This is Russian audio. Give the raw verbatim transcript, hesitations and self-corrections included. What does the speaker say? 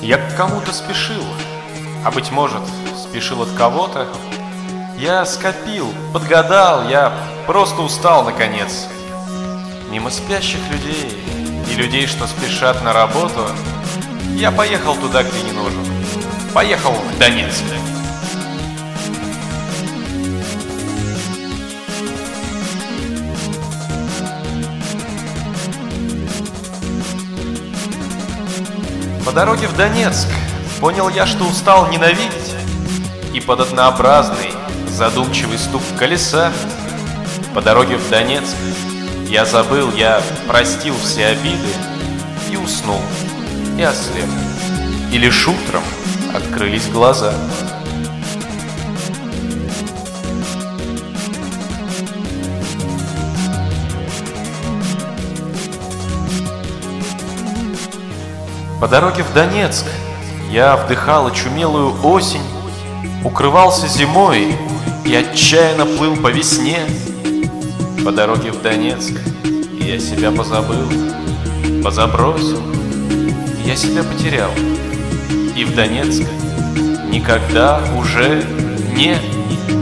Я к кому-то спешил, а быть может, спешил от кого-то. Я скопил, подгадал, я просто устал наконец. Мимо спящих людей и людей, что спешат на работу, я поехал туда, где не нужен. Поехал в Донецк. По дороге в Донецк понял я, что устал ненавидеть, и под однообразный, задумчивый стук колеса по дороге в Донецк я забыл, я простил все обиды и уснул, и ослеп, и лишь утром открылись глаза. По дороге в Донецк я вдыхал очумелую осень, укрывался зимой и отчаянно плыл по весне. По дороге в Донецк я себя позабыл, позабросил, я себя потерял. И в Донецк никогда уже не